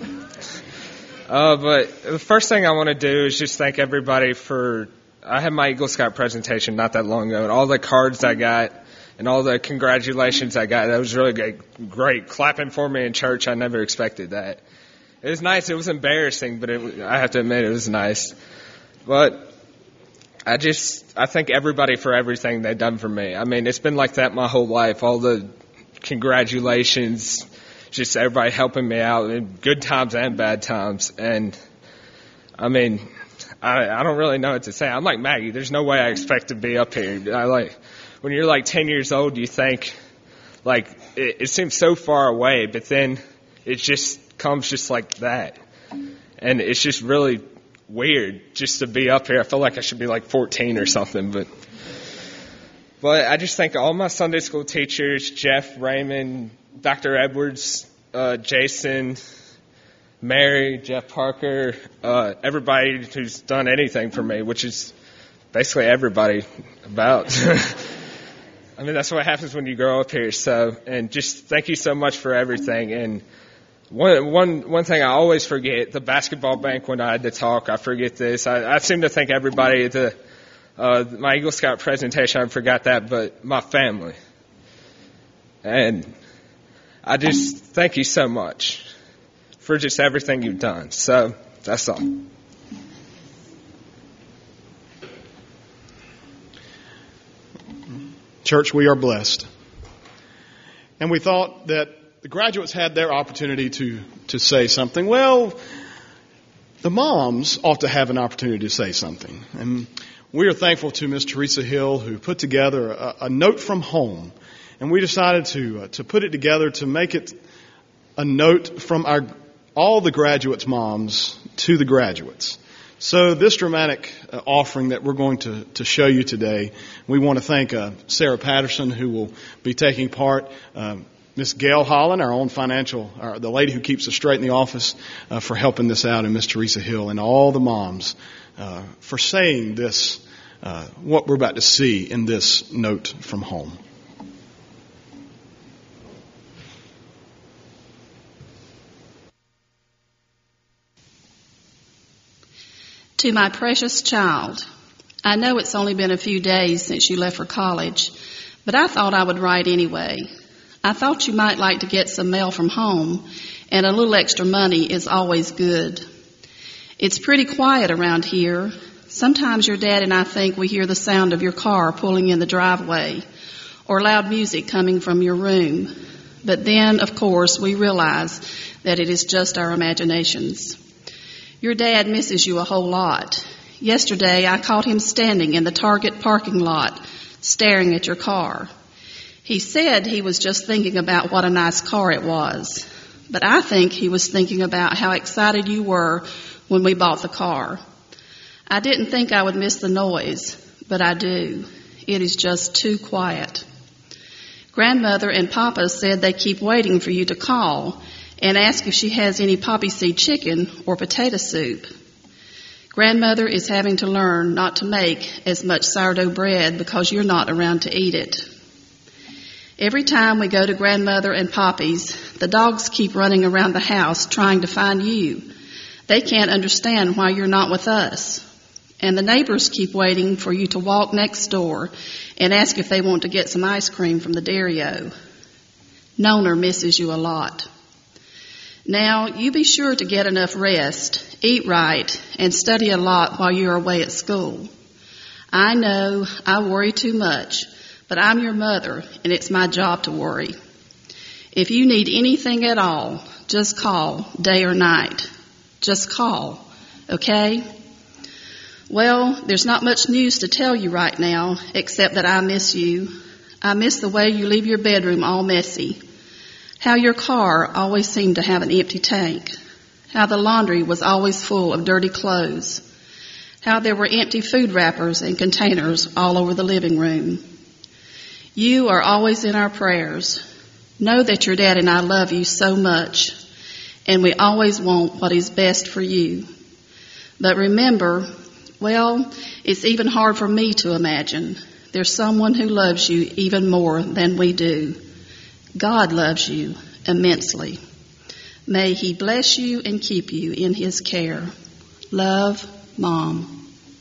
but the first thing I want to do is just thank everybody for. I had my Eagle Scout presentation not that long ago, and all the cards I got and all the congratulations I got. That was really great. Clapping for me in church. I never expected that. It was nice. It was embarrassing, but I have to admit it was nice. But I thank everybody for everything they've done for me. I mean, it's been like that my whole life. All the congratulations, just everybody helping me out in good times and bad times. And I mean, I don't really know what to say. I'm like Maggie. There's no way I expect to be up here. When you're like 10 years old, you think like it seems so far away, but then it just comes just like that. And it's just really weird just to be up here. I feel like I should be like 14 or something, but I just thank all my Sunday school teachers, Jeff, Raymond, Dr. Edwards, Jason, Mary, Jeff Parker, everybody who's done anything for me, which is basically everybody about. I mean, that's what happens when you grow up here. So, and just thank you so much for everything. And one thing I always forget, the basketball bank when I had to talk, I forget this. I seem to think everybody at my Eagle Scout presentation, I forgot that, but my family. And I just thank you so much for just everything you've done. So that's all. Church, we are blessed. And we thought that the graduates had their opportunity to say something. Well, the moms ought to have an opportunity to say something. And we are thankful to Ms. Teresa Hill, who put together a note from home. And we decided to put it together to make it a note from all the graduates' moms to the graduates. So this dramatic offering that we're going to show you today, we want to thank Sarah Patterson, who will be taking part, Miss Gail Holland, our own the lady who keeps us straight in the office, for helping this out, and Miss Teresa Hill, and all the moms for saying this, what we're about to see in this note from home. To my precious child, I know it's only been a few days since you left for college, but I thought I would write anyway. I thought you might like to get some mail from home, and a little extra money is always good. It's pretty quiet around here. Sometimes your dad and I think we hear the sound of your car pulling in the driveway or loud music coming from your room. But then, of course, we realize that it is just our imaginations. Your dad misses you a whole lot. Yesterday, I caught him standing in the Target parking lot, staring at your car. He said he was just thinking about what a nice car it was. But I think he was thinking about how excited you were when we bought the car. I didn't think I would miss the noise, but I do. It is just too quiet. Grandmother and Papa said they keep waiting for you to call and ask if she has any poppy seed chicken or potato soup. Grandmother is having to learn not to make as much sourdough bread because you're not around to eat it. Every time we go to Grandmother and Poppy's, the dogs keep running around the house trying to find you. They can't understand why you're not with us. And the neighbors keep waiting for you to walk next door and ask if they want to get some ice cream from the Dairy-O. Nona misses you a lot. Now, you be sure to get enough rest, eat right, and study a lot while you're away at school. I know I worry too much, but I'm your mother, and it's my job to worry. If you need anything at all, just call, day or night. Just call, okay? Well, there's not much news to tell you right now, except that I miss you. I miss the way you leave your bedroom all messy. How your car always seemed to have an empty tank. How the laundry was always full of dirty clothes. How there were empty food wrappers and containers all over the living room. You are always in our prayers. Know that your dad and I love you so much, and we always want what is best for you. But remember, well, it's even hard for me to imagine. There's someone who loves you even more than we do. God loves you immensely. May He bless you and keep you in His care. Love, Mom.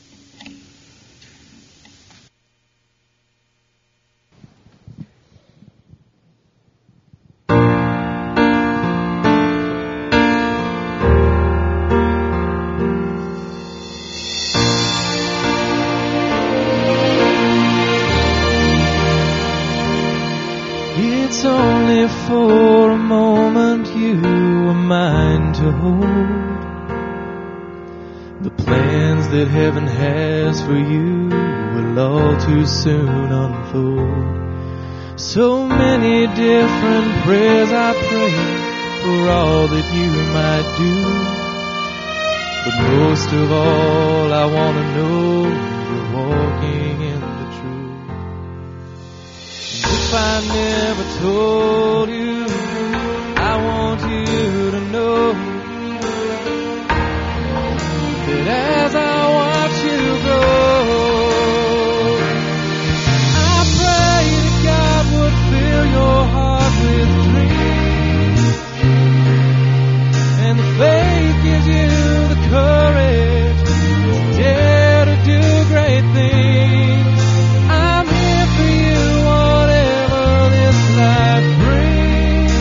It's only for a moment you are mine to hold. The plans that heaven has for you will all too soon unfold. So many different prayers I pray for all that you might do. But most of all I want to know you're walking in the truth. If I never told you, I want you to know that as I watch you go, I pray that God would fill your heart with dreams, and the faith gives you the courage to dare to do great things. I'm here for you, whatever this life brings.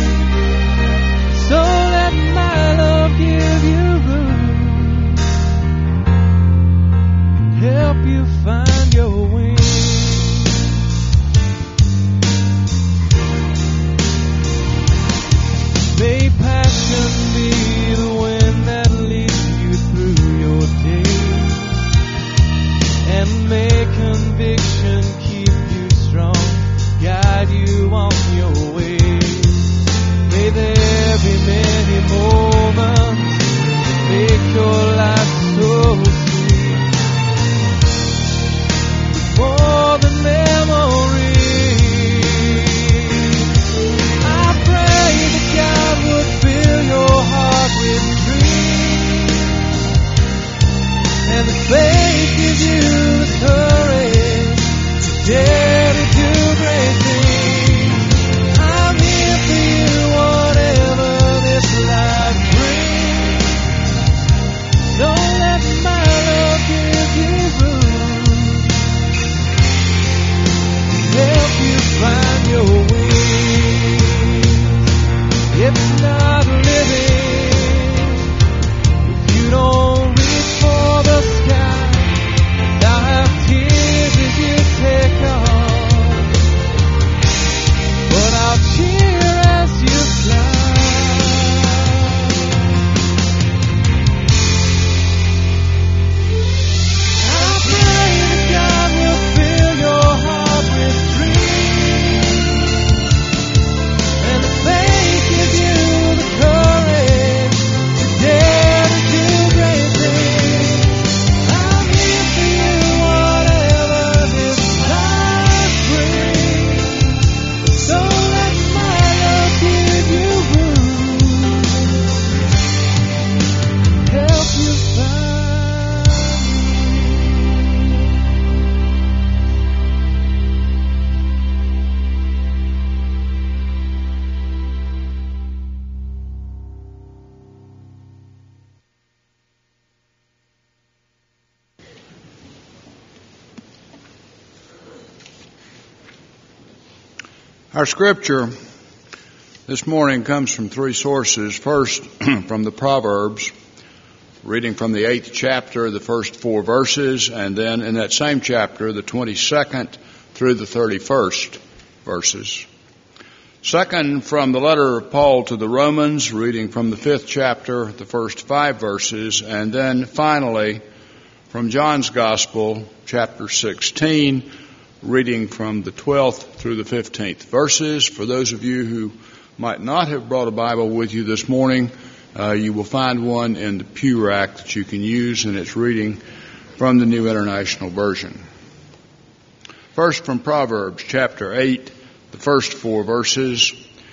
Our scripture this morning comes from three sources. First, from the Proverbs, reading from the 8th chapter, the first 4 verses, and then in that same chapter, the 22nd through the 31st verses. Second, from the letter of Paul to the Romans, reading from the 5th chapter, the first 5 verses, and then finally, from John's Gospel, chapter 16, reading from the 12th through the 15th verses. For those of you who might not have brought a Bible with you this morning, you will find one in the pew rack that you can use, and it's reading from the New International Version. First, from Proverbs chapter 8, the first 4 verses.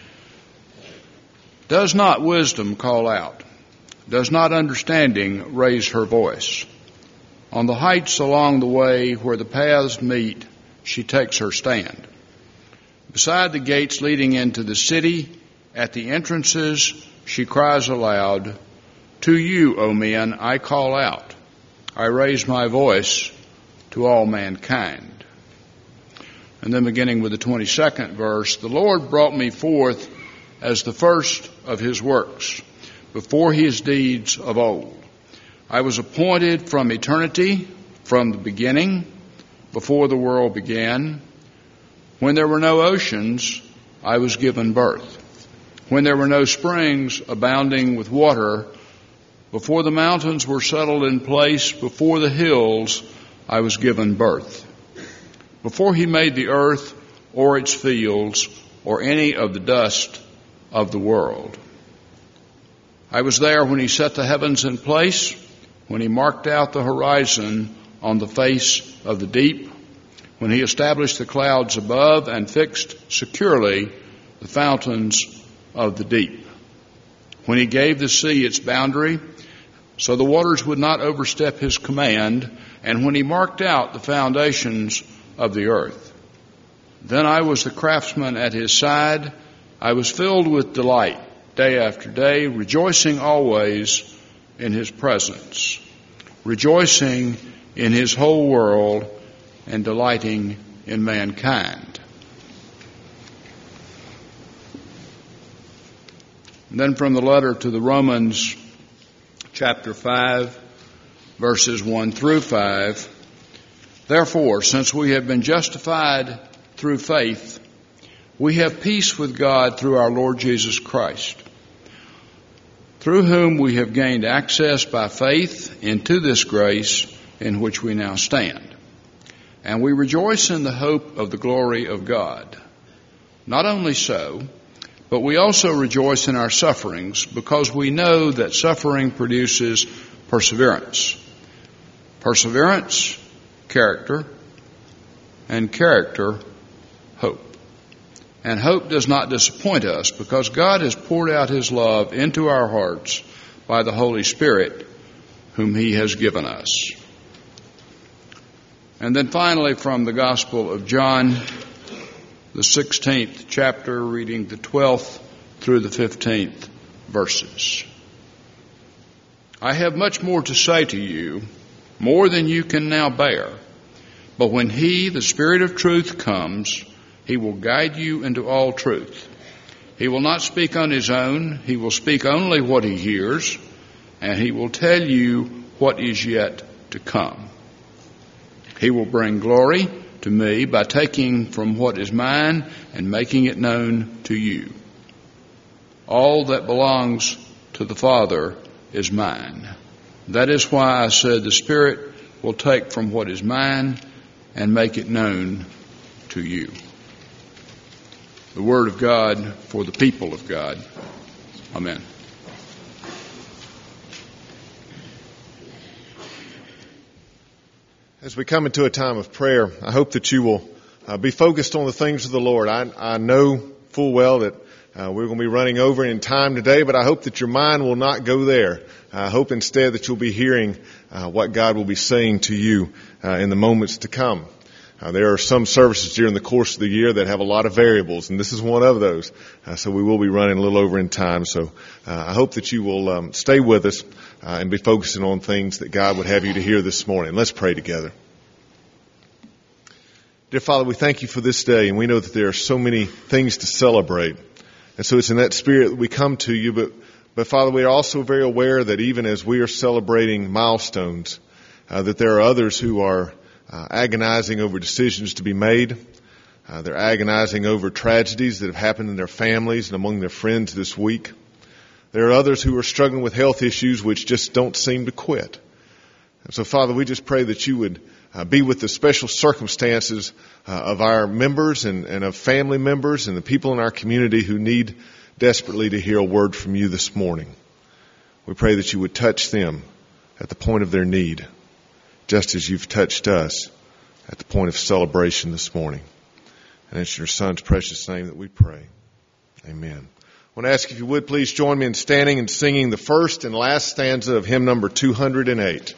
Does not wisdom call out? Does not understanding raise her voice? On the heights along the way where the paths meet, she takes her stand. Beside the gates leading into the city, at the entrances, she cries aloud, "To you, O men, I call out. I raise my voice to all mankind." And then beginning with the 22nd verse, the Lord brought me forth as the first of his works, before his deeds of old. I was appointed from eternity, from the beginning, before the world began. When there were no oceans, I was given birth. When there were no springs abounding with water, before the mountains were settled in place, before the hills, I was given birth. Before he made the earth or its fields or any of the dust of the world. I was there when he set the heavens in place, when he marked out the horizon on the face of the deep, when he established the clouds above and fixed securely the fountains of the deep, when he gave the sea its boundary so the waters would not overstep his command, and when he marked out the foundations of the earth. Then I was the craftsman at his side. I was filled with delight day after day, rejoicing always in his presence, rejoicing in his whole world, and delighting in mankind. And then from the letter to the Romans, chapter 5, verses 1 through 5. Therefore, since we have been justified through faith, we have peace with God through our Lord Jesus Christ, through whom we have gained access by faith into this grace in which we now stand. And we rejoice in the hope of the glory of God. Not only so, but we also rejoice in our sufferings, because we know that suffering produces perseverance. Perseverance, character, and character, hope. And hope does not disappoint us, because God has poured out his love into our hearts by the Holy Spirit, whom he has given us. And then finally, from the Gospel of John, the 16th chapter, reading the 12th through the 15th verses. I have much more to say to you, more than you can now bear. But when he, the Spirit of truth, comes, he will guide you into all truth. He will not speak on his own. He will speak only what he hears, and he will tell you what is yet to come. He will bring glory to me by taking from what is mine and making it known to you. All that belongs to the Father is mine. That is why I said the Spirit will take from what is mine and make it known to you. The Word of God for the people of God. Amen. As we come into a time of prayer, I hope that you will be focused on the things of the Lord. I know full well that we're going to be running over in time today, but I hope that your mind will not go there. I hope instead that you'll be hearing what God will be saying to you in the moments to come. There are some services during the course of the year that have a lot of variables, and this is one of those. So we will be running a little over in time. So I hope that you will stay with us and be focusing on things that God would have you to hear this morning. Let's pray together. Dear Father, we thank you for this day, and we know that there are so many things to celebrate. And so it's in that spirit that we come to you, but Father, we are also very aware that even as we are celebrating milestones, that there are others who are agonizing over decisions to be made. They're agonizing over tragedies that have happened in their families and among their friends this week. There are others who are struggling with health issues which just don't seem to quit. And so, Father, we just pray that you would be with the special circumstances of our members and of family members and the people in our community who need desperately to hear a word from you this morning. We pray that you would touch them at the point of their need, just as you've touched us at the point of celebration this morning. And it's in your Son's precious name that we pray. Amen. I want to ask if you would please join me in standing and singing the first and last stanza of hymn number 208.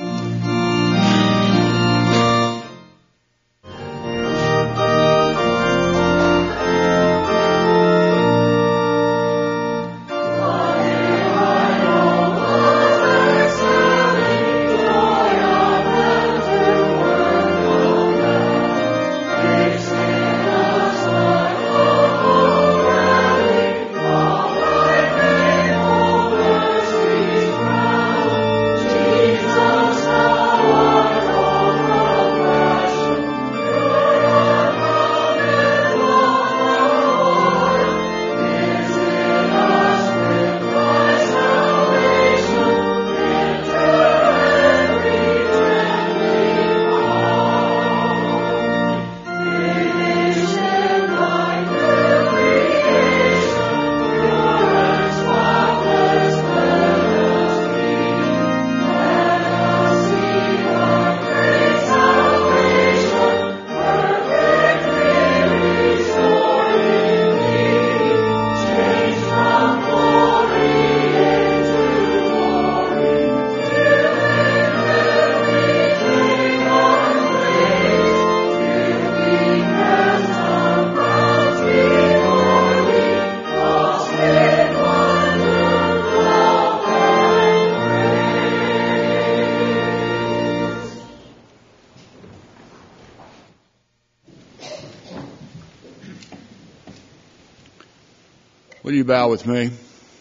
Will you bow with me?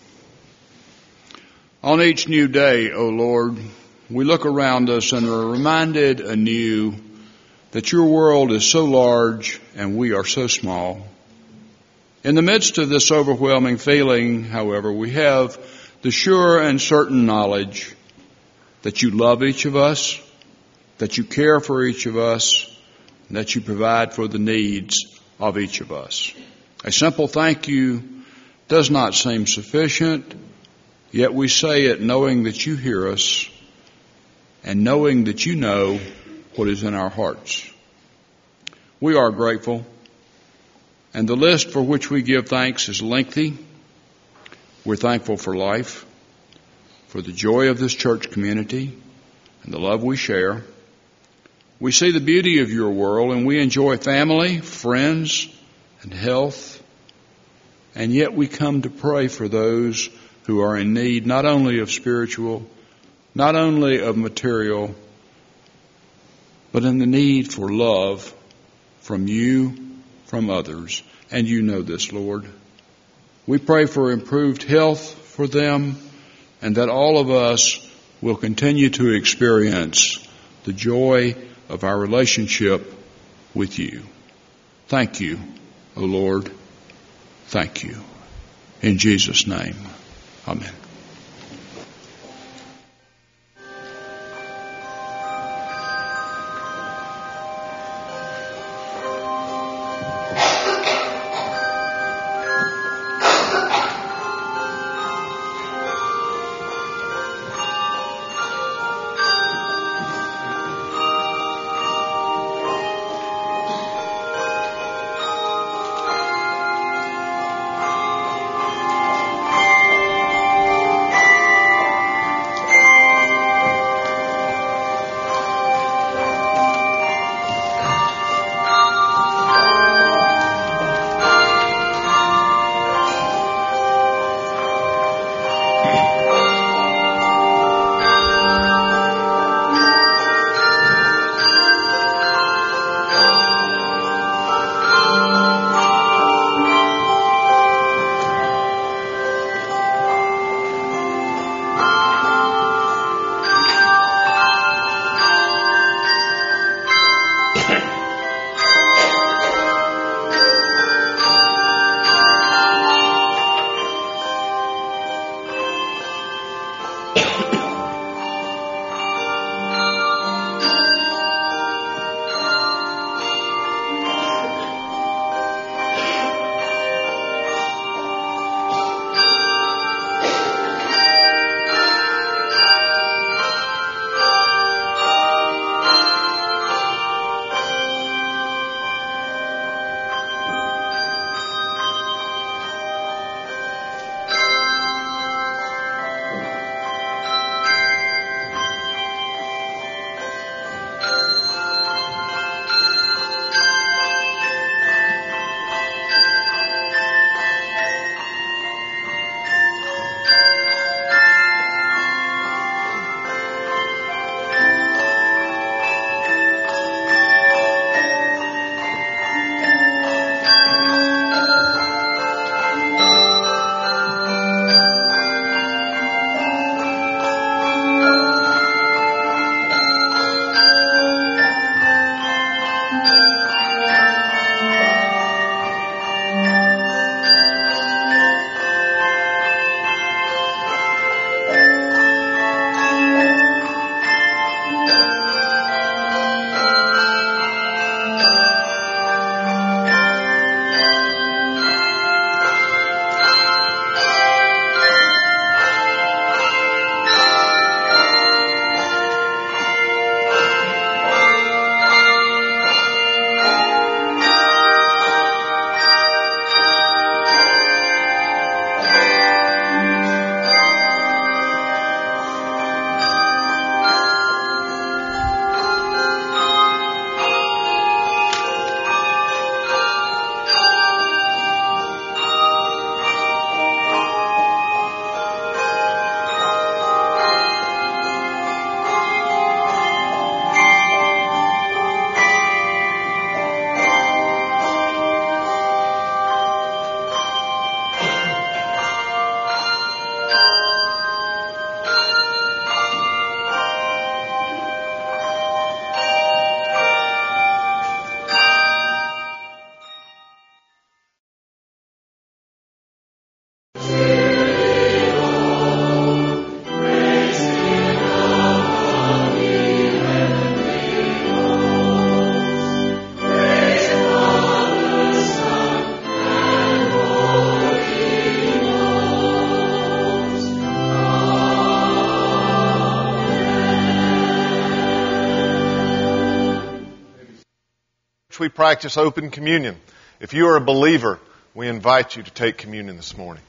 On each new day, O Lord, we look around us and are reminded anew that your world is so large and we are so small. In the midst of this overwhelming feeling, however, we have the sure and certain knowledge that you love each of us, that you care for each of us, and that you provide for the needs of each of us. A simple thank you does not seem sufficient, yet we say it knowing that you hear us and knowing that you know what is in our hearts. We are grateful, and the list for which we give thanks is lengthy. We're thankful for life, for the joy of this church community, and the love we share. We see the beauty of your world, and we enjoy family, friends, and health. And yet we come to pray for those who are in need, not only of spiritual, not only of material, but in the need for love from you, from others. And you know this, Lord. We pray for improved health for them, and that all of us will continue to experience the joy of our relationship with you. Thank you, O Lord. Thank you. In Jesus' name, amen. church, we practice open communion. If you are a believer, we invite you to take communion this morning.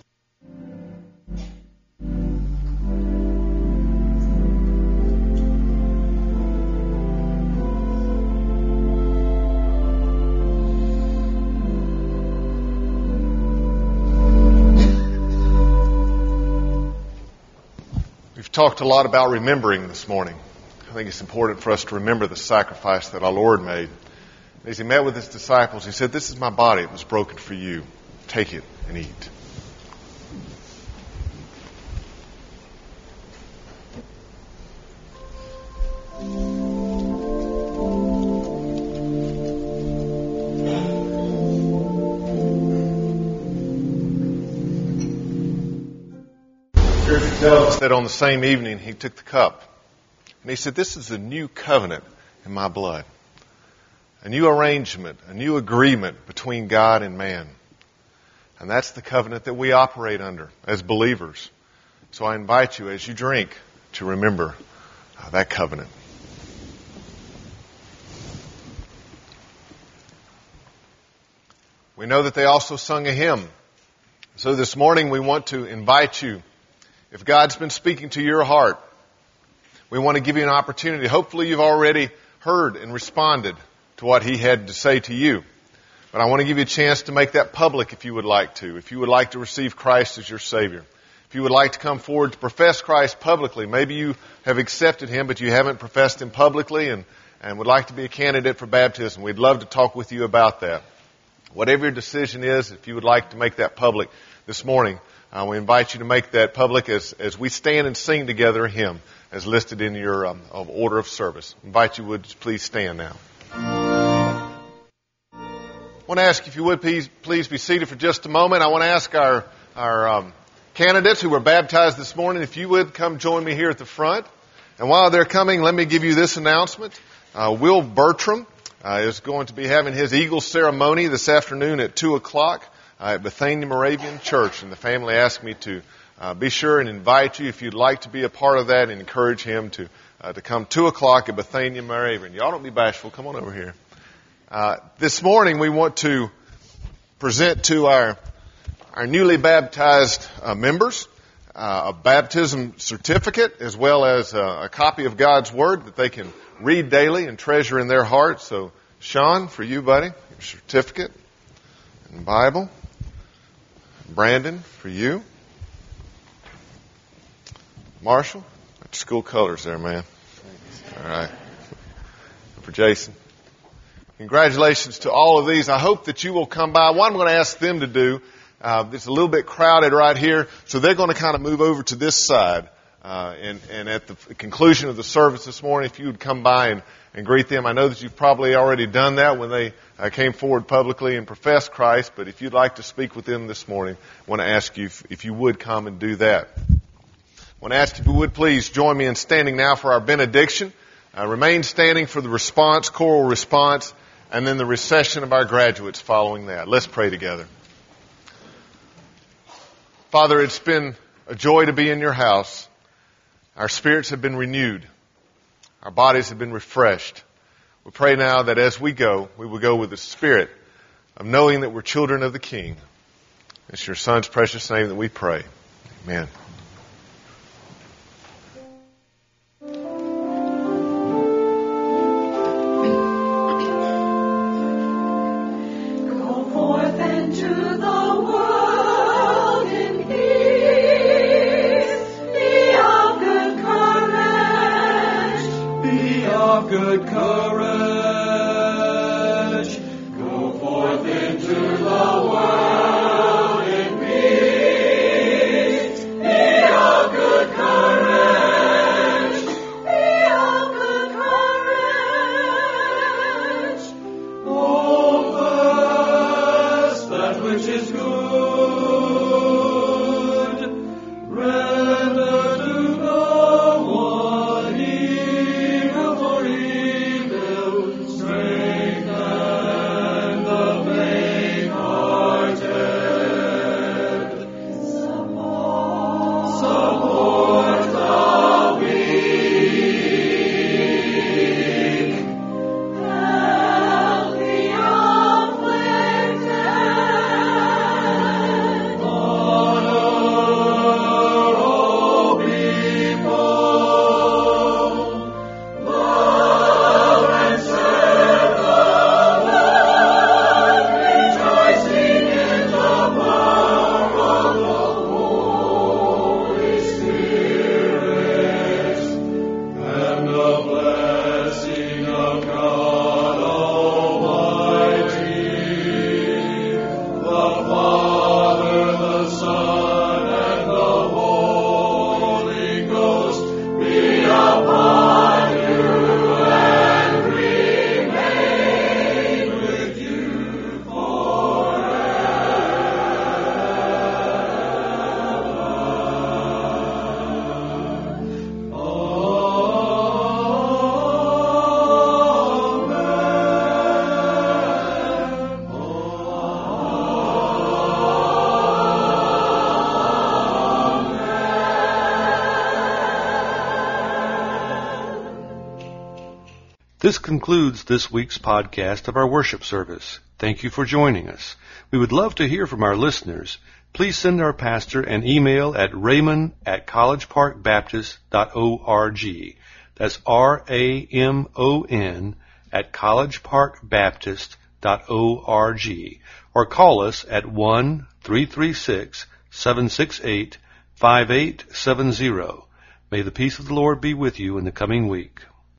We've talked a lot about remembering this morning. I think it's important for us to remember the sacrifice that our Lord made. As He met with His disciples, He said, "This is my body. It was broken for you. Take it and eat." Scripture tells us that on the same evening He took the cup. And He said, "This is a new covenant in my blood. A new arrangement, a new agreement between God and man." And that's the covenant that we operate under as believers. So I invite you, as you drink, to remember that covenant. We know that they also sung a hymn. So this morning we want to invite you, if God's been speaking to your heart, we want to give you an opportunity. Hopefully you've already heard and responded to what He had to say to you. But I want to give you a chance to make that public if you would like to. If you would like to receive Christ as your Savior. If you would like to come forward to profess Christ publicly. Maybe you have accepted Him, but you haven't professed Him publicly and would like to be a candidate for baptism. We'd love to talk with you about that. Whatever your decision is, if you would like to make that public this morning, we invite you to make that public as we stand and sing together a hymn as listed in your order of service. I invite you would please stand now. I want to ask if you would please be seated for just a moment. I want to ask our candidates who were baptized this morning if you would come join me here at the front. And while they're coming, let me give you this announcement. Will Bertram is going to be having his Eagle ceremony this afternoon at 2 o'clock at Bethania Moravian Church. And the family asked me to be sure and invite you if you'd like to be a part of that and encourage him to come 2 o'clock at Bethania Moravian. Y'all don't be bashful. Come on over here. This morning we want to present to our newly baptized members a baptism certificate as well as a copy of God's Word that they can read daily and treasure in their hearts. So, Sean, for you, buddy, your certificate and Bible. Brandon, for you. Marshall, got your school colors there, man. All right. For Jason. Congratulations to all of these. I hope that you will come by. What I'm going to ask them to do, it's a little bit crowded right here, so they're going to kind of move over to this side. And at the conclusion of the service this morning, if you would come by and greet them. I know that you've probably already done that when they came forward publicly and professed Christ, but if you'd like to speak with them this morning, I want to ask you if you would come and do that. I want to ask if you would please join me in standing now for our benediction. Remain standing for the response, choral response, and then the recession of our graduates following that. Let's pray together. Father, it's been a joy to be in your house. Our spirits have been renewed. Our bodies have been refreshed. We pray now that as we go, we will go with the spirit of knowing that we're children of the King. It's your Son's precious name that we pray. Amen. Good courage, go forth into the world in peace. Be This concludes this week's podcast of our worship service. Thank you for joining us. We would love to hear from our listeners. Please send our pastor an email at raymond@collegeparkbaptist.org. That's RAMON @collegeparkbaptist.org. Or call us at 1-336-768-5870. May the peace of the Lord be with you in the coming week.